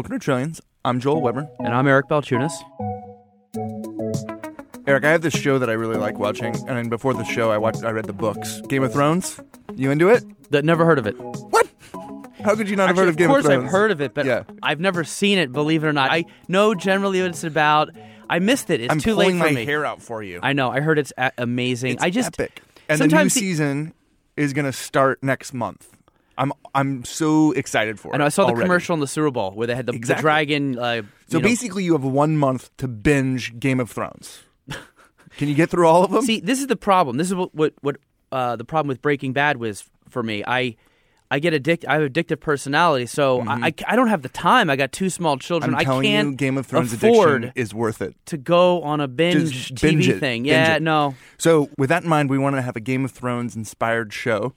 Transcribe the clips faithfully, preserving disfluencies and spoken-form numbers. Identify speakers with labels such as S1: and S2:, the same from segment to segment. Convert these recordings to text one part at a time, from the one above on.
S1: Welcome to Trillions. I'm Joel Weber.
S2: And I'm Eric Balchunas.
S1: Eric, I have this show that I really like watching, and then before the show, I watched. I read the books. Game of Thrones. You into it?
S2: That never heard of it.
S1: What? How could you not
S2: Actually,
S1: have heard of Game of Thrones?
S2: Of course I've heard of it, but
S1: yeah.
S2: I've never seen it, believe it or not. I know generally what it's about. I missed it. It's
S1: I'm
S2: too late for me.
S1: I'm pulling my hair out for you.
S2: I know. I heard it's a- amazing.
S1: It's
S2: I just
S1: epic. And the new
S2: sometimes
S1: season is going to start next month. I'm I'm so excited for it.
S2: I know. I saw the
S1: already.
S2: commercial in the Super Bowl where they had the,
S1: Exactly.
S2: the dragon. Uh,
S1: So
S2: you know.
S1: basically, you have one month to binge Game of Thrones. Can you get through all of them?
S2: See, this is the problem. This is what what, what uh, the problem with Breaking Bad was for me. I I get addicted. I have addictive personality, so mm-hmm. I, I I don't have the time. I got two small children.
S1: I'm telling
S2: I can't
S1: you, Game of Thrones
S2: afford
S1: addiction is worth it
S2: to go on a binge
S1: Just
S2: T V
S1: binge it.
S2: thing.
S1: Binge
S2: Yeah,
S1: it.
S2: no.
S1: So with that in mind, we want to have a Game of Thrones inspired show.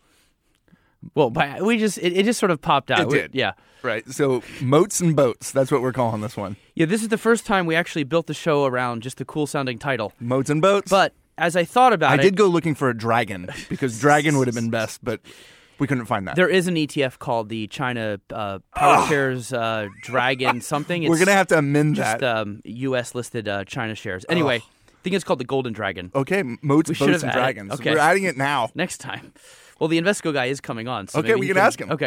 S2: Well, but we just it, it just sort of popped out.
S1: It
S2: We-
S1: did.
S2: Yeah.
S1: Right. So moats and boats. That's what we're calling this one.
S2: Yeah, this is the first time we actually built the show around just a cool sounding title.
S1: Moats and boats.
S2: But as I thought about
S1: I
S2: it,
S1: did go looking for a dragon because dragon would have been best, but we couldn't find that.
S2: there is an E T F called the China uh, Power Shares uh, Dragon something. It's
S1: We're gonna have to amend
S2: just
S1: that.
S2: um, U S listed uh, China shares. Anyway, I think it's called the Golden Dragon.
S1: Okay, moats,
S2: We should
S1: boats,
S2: have
S1: and
S2: added-
S1: dragons.
S2: okay.
S1: We're adding it now.
S2: Next time. Well, the Invesco guy is coming on. So
S1: Okay,
S2: maybe
S1: we
S2: he
S1: can ask him.
S2: Okay.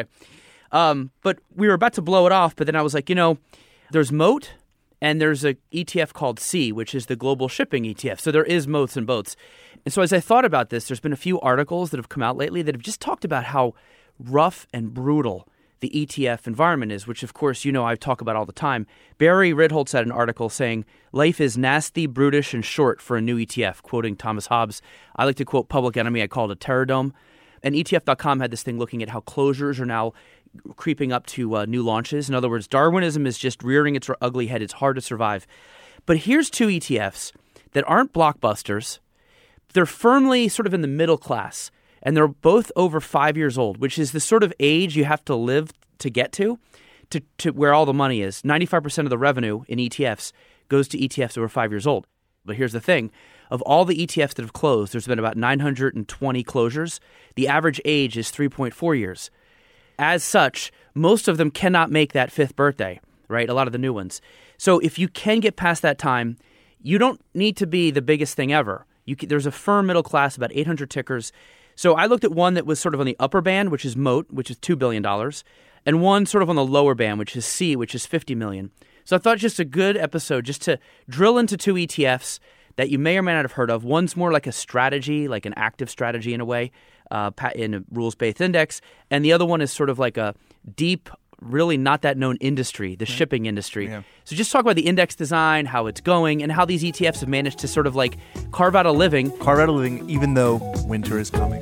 S2: Um, but we were about to blow it off, but then I was like, you know, there's Moat and there's a E T F called C, which is the global shipping E T F. So there is moats and boats. And so as I thought about this, there's been a few articles that have come out lately that have just talked about how rough and brutal the E T F environment is, which, of course, you know I talk about all the time. Barry Ritholtz had an article saying, life is nasty, brutish, and short for a new E T F, quoting Thomas Hobbes. I like to quote Public Enemy. I call it a terror dome. And E T F dot com had this thing looking at how closures are now creeping up to uh, new launches. In other words, Darwinism is just rearing its ugly head. It's hard to survive. But here's two E T Fs that aren't blockbusters. They're firmly sort of in the middle class, and they're both over five years old, which is the sort of age you have to live to get to, to, to where all the money is. ninety-five percent of the revenue in E T Fs goes to E T Fs over five years old. But here's the thing. Of all the E T Fs that have closed, there's been about nine hundred twenty closures. The average age is three point four years. As such, most of them cannot make that fifth birthday, right? A lot of the new ones. So if you can get past that time, you don't need to be the biggest thing ever. You can, there's a firm middle class, about eight hundred tickers. So I looked at one that was sort of on the upper band, which is Moat, which is two billion dollars, and one sort of on the lower band, which is C, which is fifty million dollars. So I thought just a good episode just to drill into two E T Fs that you may or may not have heard of. One's more like a strategy, like an active strategy in a way, uh, in a rules-based index. And the other one is sort of like a deep, really not that known industry, the shipping industry.
S1: Yeah.
S2: So just talk about the index design, how it's going, and how these E T Fs have managed to sort of like carve out a living.
S1: Carve out a living even though winter is coming.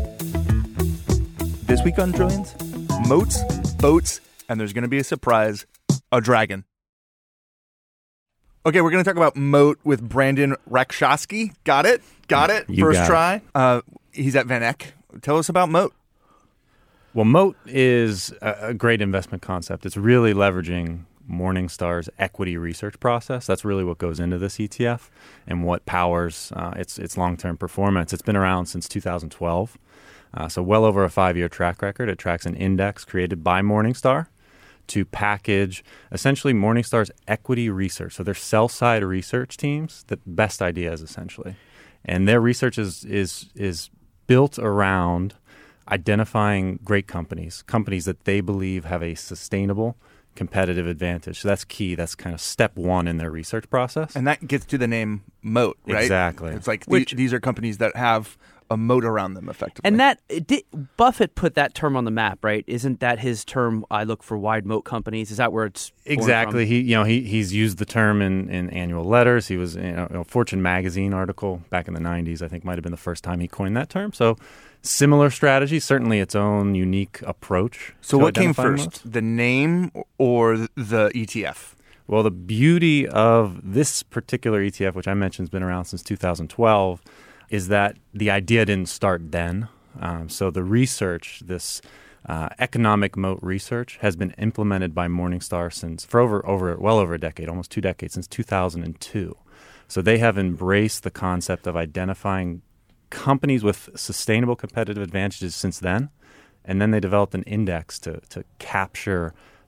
S1: This week on Trillions, moats, boats, and there's going to be a surprise, a dragon. Okay, we're going to talk about Moat with Brandon Rakshosky. Got it? Got it?
S3: You
S1: First
S3: got
S1: try. It. Uh, he's at Van Eck. Tell us about Moat.
S3: Well, Moat is a, a great investment concept. It's really leveraging Morningstar's equity research process. That's really what goes into this E T F and what powers uh, its its long-term performance. It's been around since two thousand twelve, uh, so well over a five-year track record. It tracks an index created by Morningstar to package essentially Morningstar's equity research. So they're sell-side research teams, the best ideas essentially. And their research is is is built around identifying great companies, companies that they believe have a sustainable competitive advantage. So that's key. That's kind of step one in their research process.
S1: And that gets to the name Moat, right?
S3: Exactly.
S1: It's like
S2: Which-
S1: the, these are companies that have a moat around them effectively.
S2: And that it did, Buffett put that term on the map, right? Isn't that his term? I look for wide moat companies. Is that where it's born
S3: Exactly.
S2: from?
S3: He, you know, he he's used the term in, in annual letters. He was in a Fortune magazine article back in the nineties. I think might have been the first time he coined that term. So similar strategy, certainly its own unique approach.
S1: So
S3: to
S1: what came
S3: identifying
S1: first,
S3: moats.
S1: the name or the E T F?
S3: Well, the beauty of this particular E T F, which I mentioned has been around since two thousand twelve, is that the idea didn't start then. Um, so the research, this uh, economic moat research, has been implemented by Morningstar since for over over well over a decade, almost two decades, since two thousand two. So they have embraced the concept of identifying companies with sustainable competitive advantages since then, and then they developed an index to to capture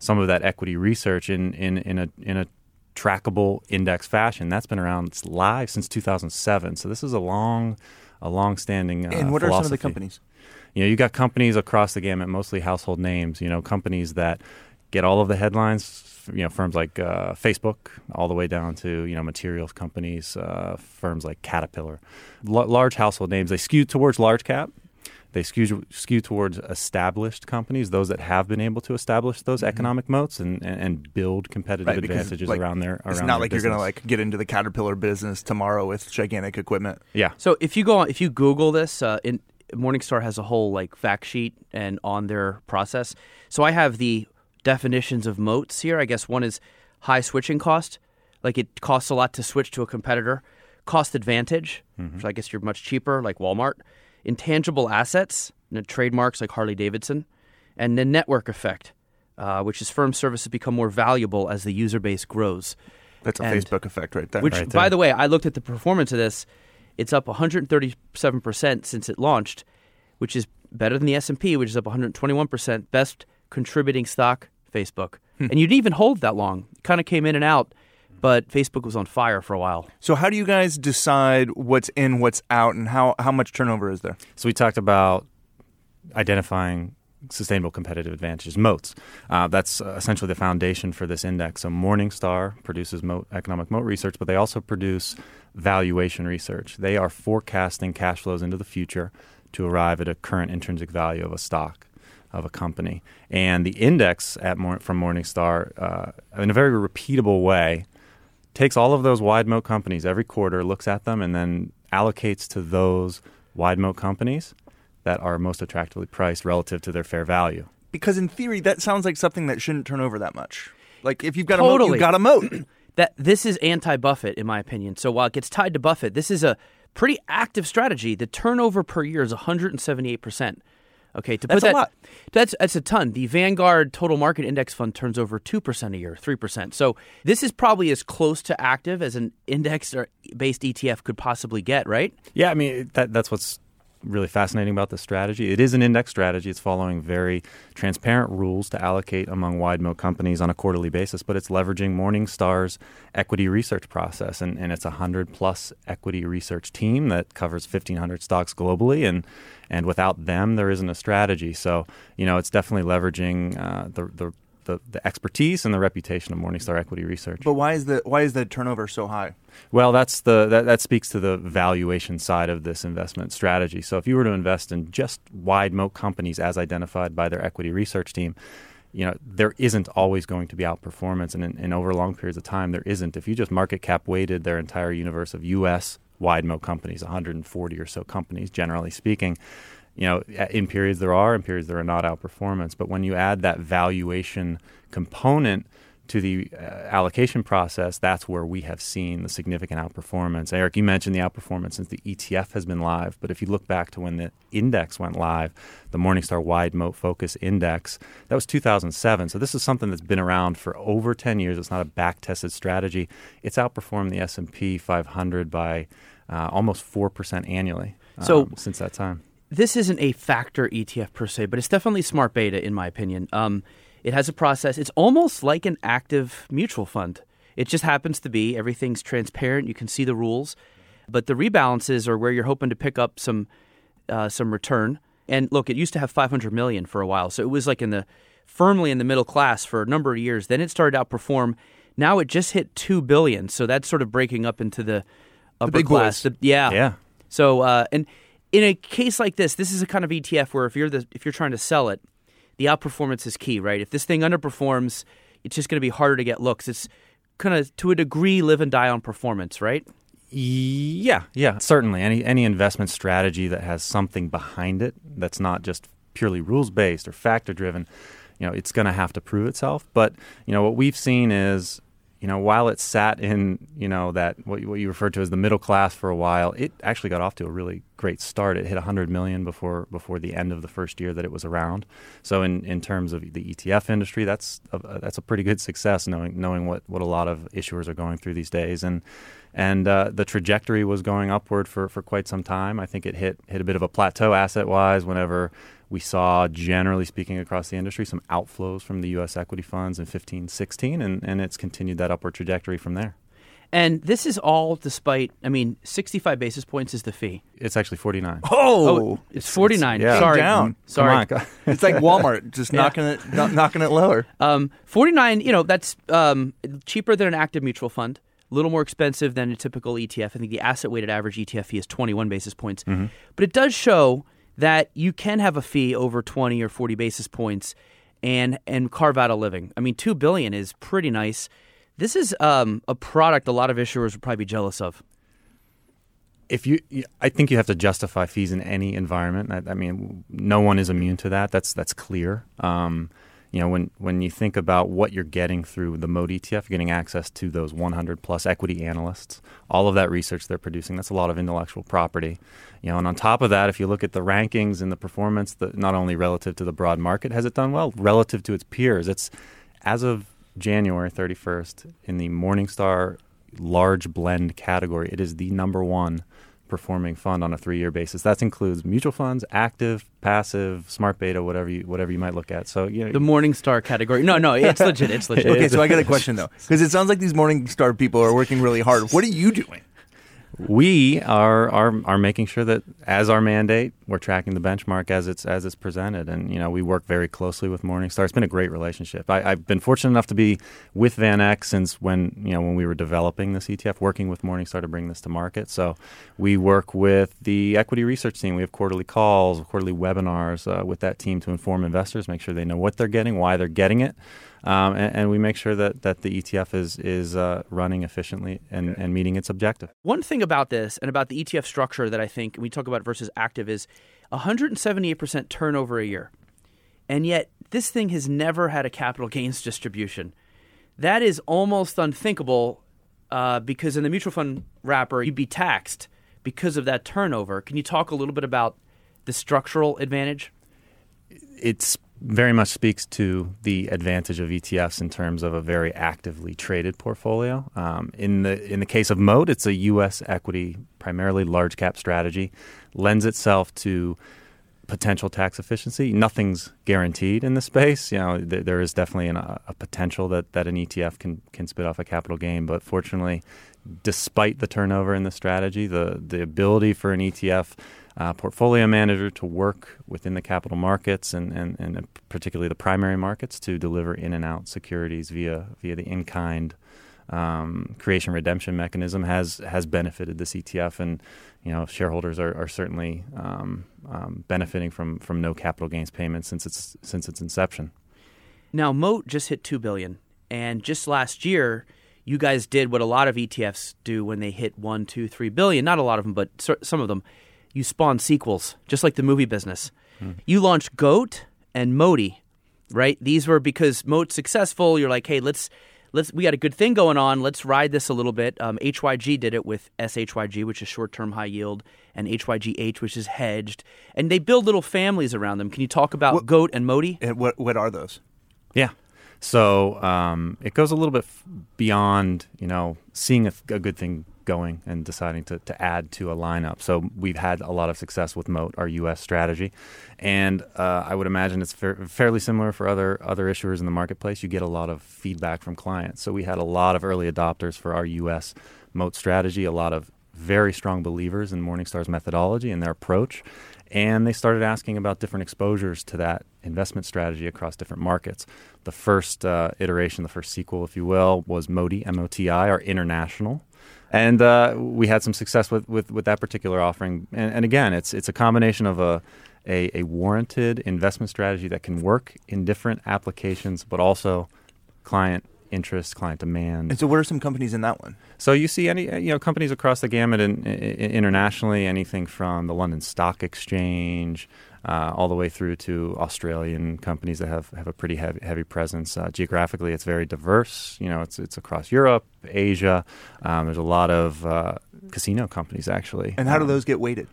S3: some of that equity research in in in a in a trackable index fashion. That's been around, it's live since two thousand seven. So this is a long, a long-standing uh,
S1: And what
S3: philosophy.
S1: are some of the companies?
S3: You know, you got companies across the gamut, mostly household names. You know, companies that get all of the headlines. You know, firms like uh, Facebook, all the way down to you know materials companies, uh, firms like Caterpillar, L- large household names. They skew towards large cap. They skew skew towards established companies, those that have been able to establish those mm-hmm. economic moats and, and, and build competitive
S1: right, because,
S3: advantages
S1: like,
S3: around their. Around
S1: it's not like
S3: business.
S1: you're going to like get into the Caterpillar business tomorrow with gigantic equipment.
S3: Yeah.
S2: So if you go on, if you Google this, uh, in, Morningstar has a whole like fact sheet and on their process. So I have the definitions of moats here. I guess one is high switching cost, like it costs a lot to switch to a competitor. Cost advantage, mm-hmm. so I guess you're much cheaper, like Walmart. Intangible assets, you know, trademarks like Harley Davidson, and the network effect, uh, which is firm services become more valuable as the user base grows.
S1: That's a
S2: and,
S1: Facebook effect right there.
S2: Which,
S3: right there.
S2: by the way, I looked at the performance of this. It's up one hundred thirty-seven percent since it launched, which is better than the S and P, which is up one hundred twenty-one percent. Best contributing stock, Facebook. Hmm. And you didn't even hold that long. It kind of came in and out, but Facebook was on fire for a while.
S1: So how do you guys decide what's in, what's out, and how, how much turnover is there?
S3: So we talked about identifying sustainable competitive advantages, moats. Uh, that's uh, essentially the foundation for this index. So Morningstar produces moat, economic moat research, but they also produce valuation research. They are forecasting cash flows into the future to arrive at a current intrinsic value of a stock, of a company. And the index at Mor- from Morningstar, uh, in a very repeatable way, takes all of those wide moat companies every quarter, looks at them, and then allocates to those wide moat companies that are most attractively priced relative to their fair value.
S1: Because in theory, that sounds like something that shouldn't turn over that much. Like if you've got
S2: Totally.
S1: a moat, you've got a moat.
S2: That this is anti-Buffett, in my opinion. So while it gets tied to Buffett, this is a pretty active strategy. The turnover per year is one hundred seventy-eight percent. Okay, to put
S1: That's a
S2: that,
S1: lot.
S2: That's that's a ton. The Vanguard Total Market Index Fund turns over two percent a year, three percent. So this is probably as close to active as an index-based E T F could possibly get, right?
S3: Yeah, I mean, that, that's what's really fascinating about this strategy. It is an index strategy. It's following very transparent rules to allocate among wide moat companies on a quarterly basis, but it's leveraging Morningstar's equity research process. And, and it's a one hundred plus equity research team that covers fifteen hundred stocks globally. And and without them, there isn't a strategy. So, you know, it's definitely leveraging uh, the, the The, the expertise and the reputation of Morningstar Equity Research.
S1: But why is the why is the turnover so high?
S3: Well, that's the that, that speaks to the valuation side of this investment strategy. So if you were to invest in just wide moat companies as identified by their equity research team, you know, there isn't always going to be outperformance. And in, in over long periods of time, there isn't. If you just market cap weighted their entire universe of U S wide moat companies, one hundred forty or so companies, generally speaking, you know, in periods there are, in periods there are not outperformance. But when you add that valuation component to the uh, allocation process, that's where we have seen the significant outperformance. Eric, you mentioned the outperformance since the E T F has been live. But if you look back to when the index went live, the Morningstar Wide Moat Focus Index, that was two thousand seven. So this is something that's been around for over ten years. It's not a back-tested strategy. It's outperformed the S and P five hundred by uh, almost four percent annually um,
S2: So,
S3: since that time.
S2: This isn't a factor E T F per se, but it's definitely smart beta in my opinion. Um, it has a process. It's almost like an active mutual fund. It just happens to be everything's transparent. You can see the rules, but the rebalances are where you're hoping to pick up some uh, some return. And look, it used to have five hundred million for a while, so it was like in the firmly in the middle class for a number of years. Then it started to outperform. Now it just hit two billion, so that's sort of breaking up into the upper
S1: the big
S2: class.
S1: boys.
S2: The, yeah,
S3: Yeah.
S2: So uh, and. In a case like this, this is a kind of E T F where if you're the if you're trying to sell it, the outperformance is key, right? If this thing underperforms, it's just going to be harder to get looks. It's kind of, to a degree, live and die on performance, right?
S3: Yeah, yeah, certainly. Any any investment strategy that has something behind it that's not just purely rules-based or factor-driven, you know, it's going to have to prove itself. But, you know, what we've seen is, you know, while it sat in, you know, that what, what you referred to as the middle class for a while, it actually got off to a really great start. It hit one hundred million dollars before before the end of the first year that it was around. So in, in terms of the E T F industry, that's a, that's a pretty good success, knowing knowing what, what a lot of issuers are going through these days. And and uh, the trajectory was going upward for, for quite some time. I think it hit hit a bit of a plateau asset-wise whenever we saw, generally speaking, across the industry, some outflows from the U S equity funds in fifteen, sixteen, and, and it's continued that upward trajectory from there.
S2: And this is all despite, I mean, sixty-five basis points is the fee.
S3: It's actually forty-nine.
S1: Oh,
S2: Oh, it's forty-nine.
S3: It's- yeah.
S2: Sorry.
S1: Down.
S2: Sorry.
S3: Come on.
S1: it's like Walmart just
S2: Yeah.
S1: knocking it kno- knocking it lower.
S2: Um, forty-nine, you know, that's um, cheaper than an active mutual fund, a little more expensive than a typical E T F. I think the asset-weighted average E T F fee is twenty-one basis points.
S3: Mm-hmm.
S2: But it does show that you can have a fee over twenty or forty basis points and and carve out a living. I mean, two billion dollars is pretty nice. This is um, a product a lot of issuers would probably be jealous of.
S3: If you, I think you have to justify fees in any environment. I, I mean, no one is immune to that. That's that's clear. Um, you know, when when you think about what you're getting through the Mode E T F, you're getting access to those one hundred plus equity analysts. All of that research they're producing, that's a lot of intellectual property. You know, and on top of that, if you look at the rankings and the performance, the, not only relative to the broad market, has it done well relative to its peers? It's as of January thirty-first in the Morningstar large blend category, it is the number one performing fund on a three-year basis. That includes mutual funds, active, passive, smart beta, whatever you whatever you might look at. So you know,
S2: The Morningstar category. No, no, it's legit. It's legit.
S1: Okay, so I got a question though, because it sounds like these Morningstar people are working really hard. What are you doing?
S3: we are, are are making sure that as our mandate, we're tracking the benchmark as it's as it's presented, and you know we work very closely with Morningstar. It's been a great relationship. I, I've been fortunate enough to be with Van Eck since when you know when we were developing this E T F, working with Morningstar to bring this to market. So we work with the equity research team. We have quarterly calls, quarterly webinars uh, with that team to inform investors, make sure they know what they're getting, why they're getting it. Um, and, and we make sure that, that the E T F is is uh, running efficiently and, and meeting its objective.
S2: One thing about this and about the E T F structure that I think we talk about versus active is one hundred seventy-eight percent turnover a year. And yet this thing has never had a capital gains distribution. That is almost unthinkable uh, because in the mutual fund wrapper, you'd be taxed because of that turnover. Can you talk a little bit about the structural advantage?
S3: It's very much speaks to the advantage of E T Fs in terms of a very actively traded portfolio. Um, in the in the case of Mode, it's a U S equity, primarily large cap strategy, lends itself to potential tax efficiency. Nothing's guaranteed in the space. You know, th- there is definitely an, a, a potential that, that an E T F can can spit off a capital gain, but fortunately, despite the turnover in the strategy, the the ability for an E T F Uh, portfolio manager to work within the capital markets and, and, and particularly the primary markets to deliver in and out securities via via the in-kind um, creation redemption mechanism has has benefited this E T F, and you know shareholders are, are certainly um, um, benefiting from from no capital gains payments since its since its inception.
S2: Now, Moat just hit two billion dollars, and just last year, you guys did what a lot of E T Fs do when they hit one, two, three billion. Not a lot of them, but some of them. You spawn sequels, just like the movie business. Hmm. You launched GOAT and Modi, right? These were because Moat's successful. You're like, hey, let's let's we got a good thing going on. Let's ride this a little bit. Um, H Y G did it with S H Y G, which is short-term high yield, and H Y G H, which is hedged. And they build little families around them. Can you talk about what, GOAT and Modi?
S1: And what what are those?
S3: Yeah. So um, it goes a little bit f- beyond, you know, seeing a, a good thing going and deciding to, to add to a lineup. So we've had a lot of success with Moat, our U S strategy. And uh, I would imagine it's fa- fairly similar for other other issuers in the marketplace. You get a lot of feedback from clients. So we had a lot of early adopters for our U S Moat strategy, a lot of very strong believers in Morningstar's methodology and their approach. And they started asking about different exposures to that investment strategy across different markets. The first uh, iteration, the first sequel, if you will, was Moti, M O T I, our international. And uh, we had some success with, with, with that particular offering. And, and again, it's it's a combination of a, a a warranted investment strategy that can work in different applications, but also client interest, client demand.
S1: And so what are some companies in that one?
S3: So you see any you know companies across the gamut in, in, internationally, anything from the London Stock Exchange uh, all the way through to Australian companies that have, have a pretty heavy, heavy presence. Uh, geographically, it's very diverse. You know, it's it's across Europe, Asia. Um, there's a lot of uh, casino companies, actually.
S1: And how do
S3: um,
S1: those get weighted?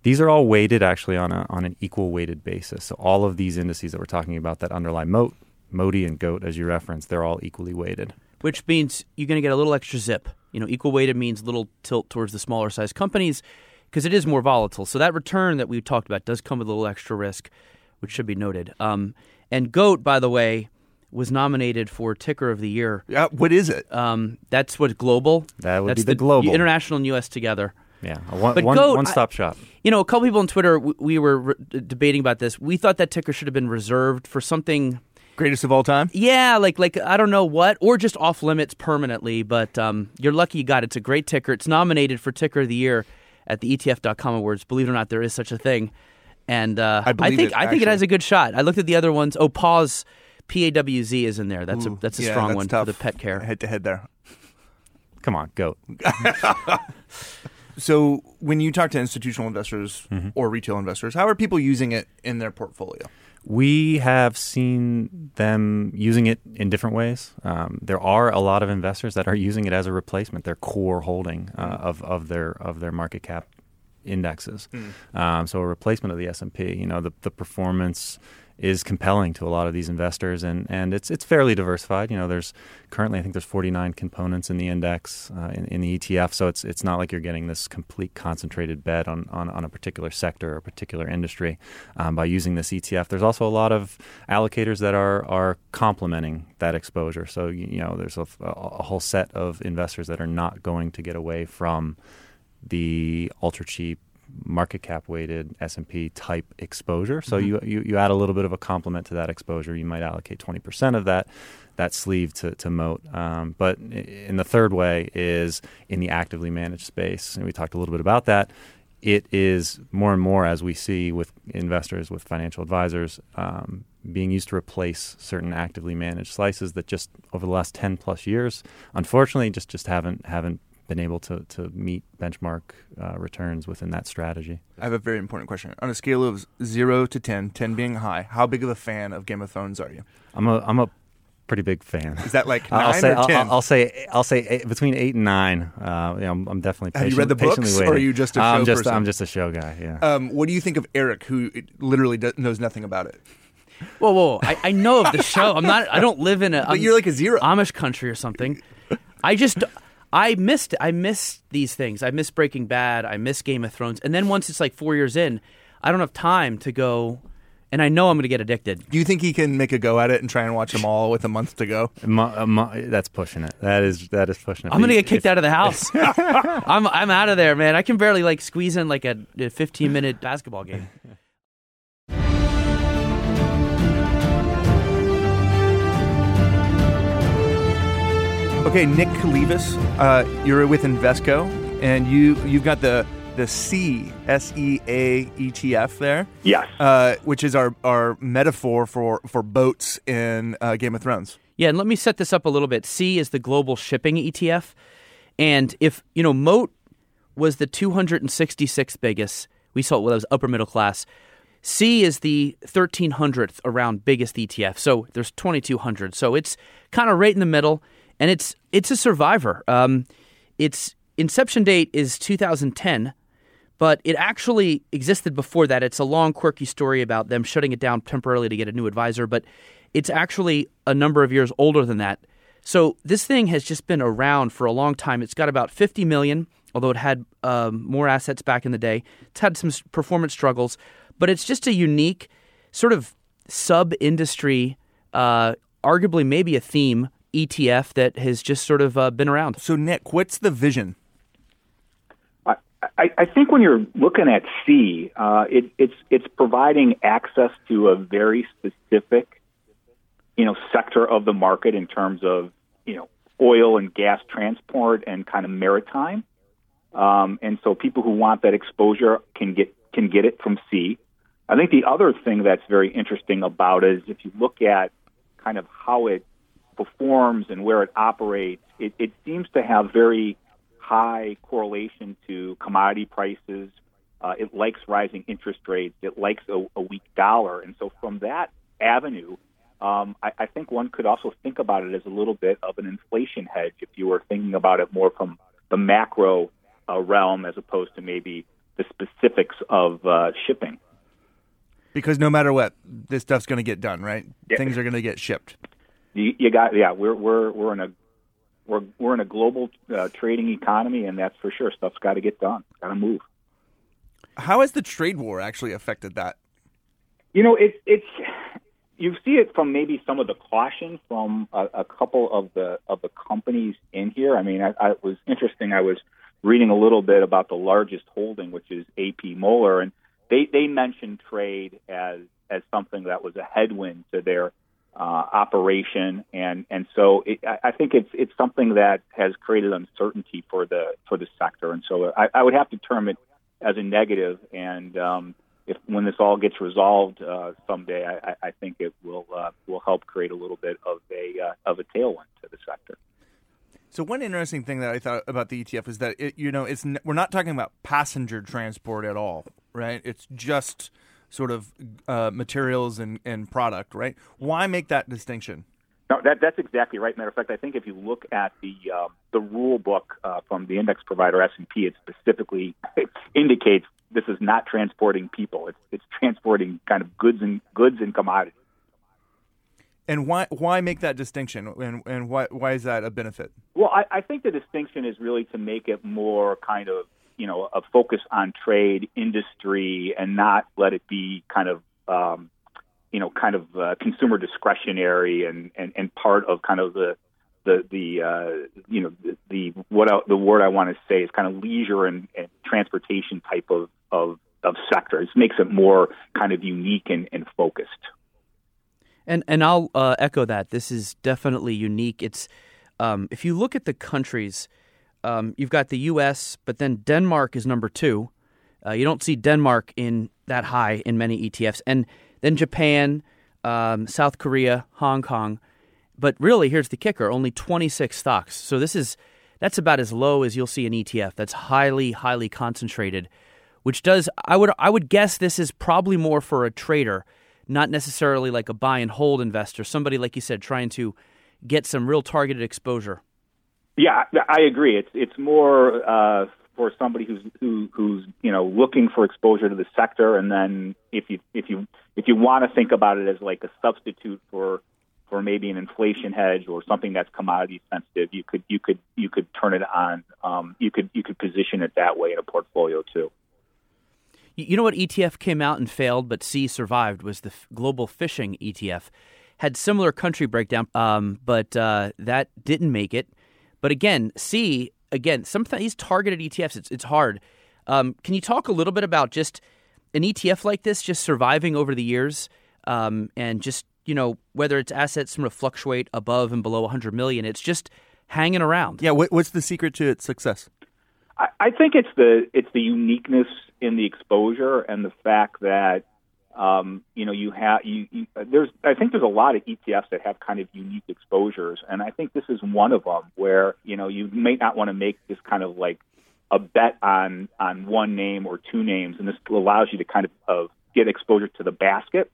S3: These are all weighted actually on a on an equal weighted basis. So all of these indices that we're talking about that underlie Moat, Moti, and GOAT, as you referenced, they're all equally weighted.
S2: Which means you're going to get a little extra zip. You know, equal weighted means little tilt towards the smaller size companies because it is more volatile. So that return that we talked about does come with a little extra risk, which should be noted. Um, and GOAT, by the way, was nominated for Ticker of the Year.
S1: Yeah, what is it?
S2: Um, that's what global.
S3: That would
S2: that's
S3: be the, the global.
S2: International and U S together.
S3: Yeah, a one,
S2: but
S3: one,
S2: GOAT,
S3: one-stop
S2: I,
S3: shop.
S2: You know, a couple people on Twitter, we, we were re- debating about this. We thought that ticker should have been reserved for something...
S1: Greatest of all time?
S2: Yeah, like, like I don't know what, or just off limits permanently, but um, you're lucky you got it. It's a great ticker. It's nominated for Ticker of the Year at the E T F dot com Awards. Believe it or not, there is such a thing. And uh,
S1: I,
S2: I
S1: believe
S2: think
S1: it,
S2: I think it has a good shot. I looked at the other ones. Oh, Pause, P A W Z is in there. That's
S1: Ooh,
S2: a that's a
S1: yeah,
S2: strong
S1: that's
S2: one
S1: tough.
S2: for the pet care.
S1: Head-to-head there.
S3: Come on, GOAT.
S1: So when you talk to institutional investors mm-hmm. or retail investors, how are people using it in their portfolio?
S3: We have seen them using it in different ways. Um, there are a lot of investors that are using it as a replacement, their core holding uh, mm. of, of their of their market cap indexes. Mm. Um, so a replacement of the S and P. You know, the, the performance is compelling to a lot of these investors, and, and it's it's fairly diversified. You know, there's currently I think there's forty-nine components in the index uh, in, in the E T F, so it's it's not like you're getting this complete concentrated bet on, on, on a particular sector or a particular industry um, by using this E T F. There's also a lot of allocators that are are complementing that exposure. So you, you know, there's a, a whole set of investors that are not going to get away from the ultra cheap market cap weighted S and P type exposure. So mm-hmm. you, you you add a little bit of a complement to that exposure. You might allocate twenty percent of that that sleeve to, to Moat. Um, but in the third way is in the actively managed space. And we talked a little bit about that. It is more and more, as we see with investors, with financial advisors, um, being used to replace certain actively managed slices that just over the last ten plus years, unfortunately, just, just haven't haven't been able to, to meet benchmark uh, returns within that strategy.
S1: I have a very important question. On a scale of zero to ten, ten being high, how big of a fan of Game of Thrones are you?
S3: I'm a I'm a pretty big fan.
S1: Is that like nine
S3: I'll say,
S1: or ten?
S3: I'll, I'll say I'll say eight, between eight and nine. Uh, you know, I'm, I'm definitely patient,
S1: have you read the books,
S3: waiting.
S1: or are you just a show
S3: I'm just
S1: person?
S3: I'm just a show guy. Yeah.
S1: Um, what do you think of Eric, who literally does, knows nothing about it?
S2: Whoa, whoa! I, I know of the show. I'm not. I don't live in a.
S1: But
S2: I'm,
S1: you're like a zero
S2: Amish country or something. I just. I missed I missed these things. I miss Breaking Bad. I miss Game of Thrones. And then once it's like four years in, I don't have time to go, and I know I'm going to get addicted.
S1: Do you think he can make a go at it and try and watch them all with a month to go?
S3: Mo- mo- that's pushing it. That is that is pushing it.
S2: I'm going to get kicked if, out of the house. I'm I'm out of there, man. I can barely like squeeze in like a, a fifteen minute basketball game.
S1: Okay, Nick Kalivas, uh, you're with Invesco, and you you've got the the C S E A E T F there.
S4: Yes,
S1: uh, which is our, our metaphor for for boats in uh, Game of Thrones.
S2: Yeah, and let me set this up a little bit. C is the global shipping E T F, and if you know, Moat was the two hundred sixty-sixth biggest. We saw it when it was upper middle class. C is the thirteen hundredth around biggest E T F. So there's twenty-two hundred. So it's kind of right in the middle. And it's it's a survivor. Um, its inception date is two thousand ten, but it actually existed before that. It's a long, quirky story about them shutting it down temporarily to get a new advisor, but it's actually a number of years older than that. So this thing has just been around for a long time. It's got about fifty million, although it had um, more assets back in the day. It's had some performance struggles, but it's just a unique sort of sub-industry, uh, arguably maybe a theme, E T F that has just sort of uh, been around.
S1: So, Nick, what's the vision?
S4: I, I, I think when you're looking at C, uh, it, it's it's providing access to a very specific, you know, sector of the market in terms of, you know, oil and gas transport and kind of maritime. Um, and so people who want that exposure can get can get it from C. I think the other thing that's very interesting about it is if you look at kind of how it performs and where it operates, it, it seems to have very high correlation to commodity prices. Uh, it likes rising interest rates. It likes a, a weak dollar. And so from that avenue, um, I, I think one could also think about it as a little bit of an inflation hedge if you were thinking about it more from the macro uh, realm as opposed to maybe the the specifics of uh, shipping.
S1: Because no matter what, this stuff's going to get done, right?
S4: Yeah.
S1: Things are going to get shipped.
S4: You, you got yeah. We're we're we're in a we're we're in a global uh, trading economy, and that's for sure. Stuff's got to get done. Got to move.
S1: How has the trade war actually affected that?
S4: You know, it's it's you see it from maybe some of the caution from a, a couple of the of the companies in here. I mean, I, I, it was interesting. I was reading a little bit about the largest holding, which is A P Moller, and they they mentioned trade as as something that was a headwind to their Uh, operation, and and so it, I think it's it's something that has created uncertainty for the for the sector, and so I, I would have to term it as a negative. And um, if when this all gets resolved uh, someday, I, I think it will uh, will help create a little bit of a uh, of a tailwind to the sector.
S1: So one interesting thing that I thought about the E T F is that it, you know it's we're not talking about passenger transport at all, right? It's just sort of uh, materials and, and product, right? Why make that distinction?
S4: No, that, that's exactly right. Matter of fact, I think if you look at the uh, the rule book uh, from the index provider S and P, it specifically indicates this is not transporting people. It's it's transporting kind of goods and goods and commodities.
S1: And why why make that distinction? And and why why is that a benefit?
S4: Well, I, I think the distinction is really to make it more kind of you know, a focus on trade, industry, and not let it be kind of, um, you know, kind of uh, consumer discretionary and, and, and part of kind of the, the, the uh, you know, the, the what I, the word I want to say is kind of leisure and, and transportation type of, of, of sector. It makes it more kind of unique and, and focused.
S2: And and I'll uh, echo that. This is definitely unique. It's um, if you look at the countries. Um, you've got the U S, but then Denmark is number two. Uh, you don't see Denmark in that high in many E T Fs. And then Japan, um, South Korea, Hong Kong. But really, here's the kicker, only twenty-six stocks. So this is that's about as low as you'll see an E T F. That's highly, highly concentrated, which does, I would I would guess this is probably more for a trader, not necessarily like a buy and hold investor, somebody, like you said, trying to get some real targeted exposure.
S4: Yeah, I agree. It's it's more uh, for somebody who's who, who's you know looking for exposure to the sector, and then if you if you if you want to think about it as like a substitute for for maybe an inflation hedge or something that's commodity sensitive, you could you could you could turn it on. Um, you could you could position it that way in a portfolio too.
S2: You know what E T F came out and failed, but C survived was the F- Global Fishing E T F. Had similar country breakdown, um, but uh, that didn't make it. But again, C, again, some of these targeted E T Fs, it's, it's hard. Um, can you talk a little bit about just an E T F like this, just surviving over the years um, and just, you know, whether its assets sort of fluctuate above and below one hundred million, it's just hanging around.
S1: Yeah, what, what's the secret to its success?
S4: I, I think it's the it's the uniqueness in the exposure and the fact that Um, you know, you have you, you. There's, I think, there's a lot of E T Fs that have kind of unique exposures, and I think this is one of them where you know you may not want to make this kind of like a bet on on one name or two names, and this allows you to kind of, of get exposure to the basket.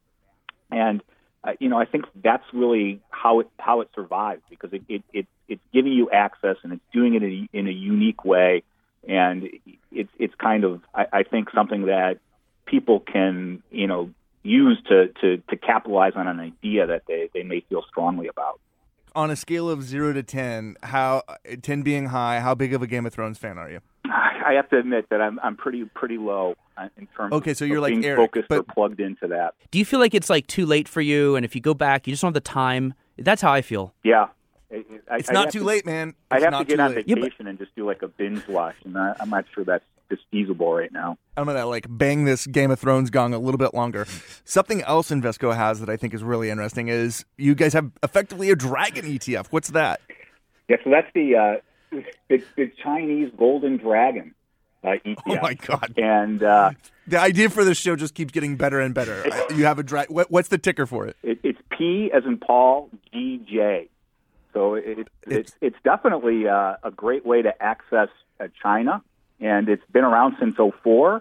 S4: And uh, you know, I think that's really how it how it survives because it, it, it it's giving you access and it's doing it in a, in a unique way, and it's it's kind of I, I think something that people can, you know, use to, to, to capitalize on an idea that they, they may feel strongly about.
S1: On a scale of zero to ten, how ten being high, how big of a Game of Thrones fan are you?
S4: I have to admit that I'm I'm pretty pretty low in terms
S1: okay, so you're
S4: of
S1: like
S4: being
S1: Eric,
S4: focused
S1: but...
S4: or plugged into that.
S2: Do you feel like it's like too late for you, and if you go back, you just don't have the time? That's how I feel.
S4: Yeah. I,
S1: it's
S4: I,
S1: not
S4: I
S1: too
S4: to,
S1: late, man. It's
S4: I'd have
S1: not
S4: to get
S1: too
S4: on
S1: late.
S4: vacation
S2: yeah, but...
S4: and just do like a binge watch, and I, I'm not sure that's just feasible right now.
S1: I'm going to like bang this Game of Thrones gong a little bit longer. Something else Invesco has that I think is really interesting is you guys have effectively a dragon E T F. What's that?
S4: Yeah, so that's the uh, the, the Chinese Golden Dragon uh, E T F.
S1: Oh, my God.
S4: And uh,
S1: the idea for this show just keeps getting better and better. You have a dra- what, What's the ticker for it?
S4: it? It's P as in Paul, G J. So it, it,
S1: it's,
S4: it's it's definitely uh, a great way to access uh, China. And it's been around since oh four,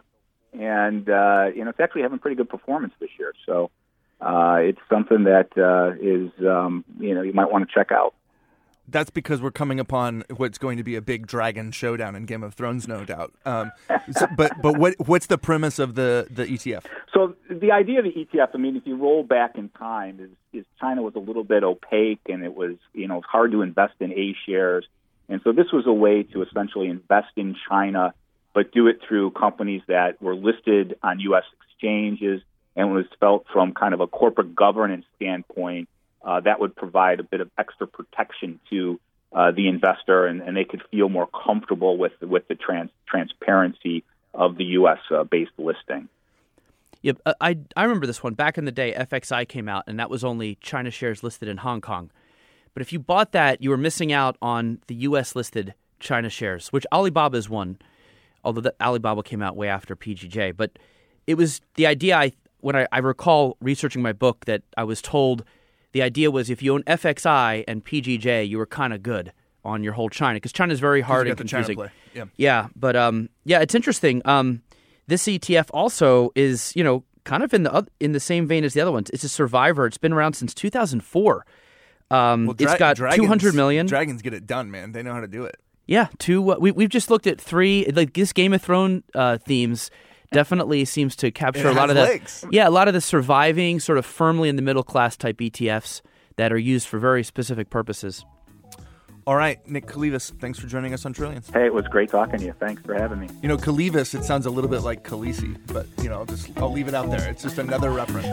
S4: and uh, you know it's actually having pretty good performance this year. So uh, it's something that uh, is um, you know you might want to check out.
S1: that's because we're coming upon what's going to be a big dragon showdown in Game of Thrones, no doubt. Um, so, but but what what's the premise of the, the E T F?
S4: So the idea of the E T F, I mean, if you roll back in time, is, is China was a little bit opaque, and it was, you know, hard to invest in A shares. And so this was a way to essentially invest in China, but do it through companies that were listed on U S exchanges, and was felt from kind of a corporate governance standpoint, uh, that would provide a bit of extra protection to uh, the investor, and, and they could feel more comfortable with with the trans- transparency of the U S uh, based listing.
S2: Yeah, I I remember this one back in the day. F X I came out, and that was only China shares listed in Hong Kong. But if you bought that, you were missing out on the U S listed China shares, which Alibaba is one. Although the, Alibaba came out way after P G J, but it was the idea. I when I, I recall researching my book that I was told. The idea was if you own F X I and P G J, you were kind of good on your whole China, because China is very hard and confusing.
S1: Play. Yeah,
S2: yeah, but um, yeah, it's interesting. Um, this E T F also is, you know, kind of in the in the same vein as the other ones. It's a survivor. It's been around since two thousand four. Um,
S1: well, dra-
S2: it's got
S1: dragons,
S2: two hundred million.
S1: Dragons get it done, man. They know how to do it.
S2: Yeah, two. Uh, we we've just looked at three. Like this Game of Thrones uh, themes. Definitely seems to capture
S1: it
S2: a lot
S1: has
S2: of the
S1: legs.
S2: yeah, a lot of the surviving, sort of firmly in the middle class type E T Fs that are used for very specific purposes.
S1: All right, Nick Kalivas, thanks for joining us on Trillions.
S4: Hey, it was great talking to you. Thanks for having me.
S1: You know, Kalivas, it sounds a little bit like Khaleesi, but you know, I'll just I'll leave it out there. It's just another reference.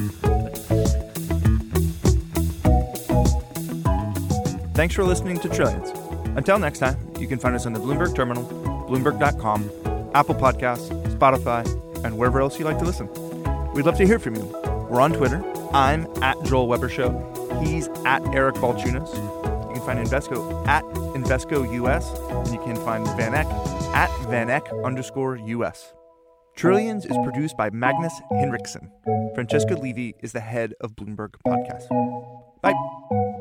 S1: Thanks for listening to Trillions. Until next time, you can find us on the Bloomberg Terminal, Bloomberg dot com, Apple Podcasts, Spotify, and wherever else you like to listen. We'd love to hear from you. We're on Twitter. I'm at Joel Weber Show. He's at Eric Balchunas. You can find Invesco at Invesco U S, and you can find Van Eck at Van Eck underscore U S. Trillions is produced by Magnus Henriksen. Francesca Levy is the head of Bloomberg Podcast. Bye.